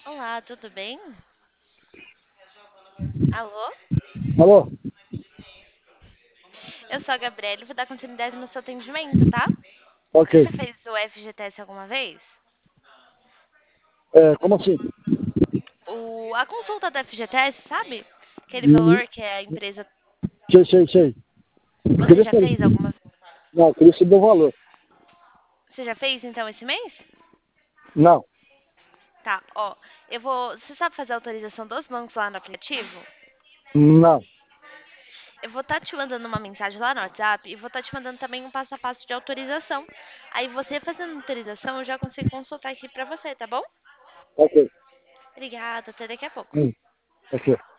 Olá, tudo bem? Alô? Alô? Eu sou a Gabriela e vou dar continuidade no seu atendimento, tá? Ok. Você já fez o FGTS alguma vez? Como assim? A consulta do FGTS, sabe? Aquele Hum, valor que a empresa. sei. Eu Você queria já saber. fez alguma. Não, eu queria saber o valor. Você já fez então esse mês? Não, Tá, ó. Eu vou. Você sabe fazer a autorização dos bancos lá no aplicativo? não. Eu vou estar te mandando uma mensagem lá no WhatsApp e vou estar te mandando também um passo a passo de autorização. Aí você fazendo a autorização, eu já consigo consultar aqui pra você, tá bom? Ok. Obrigada, até daqui a pouco. Ok.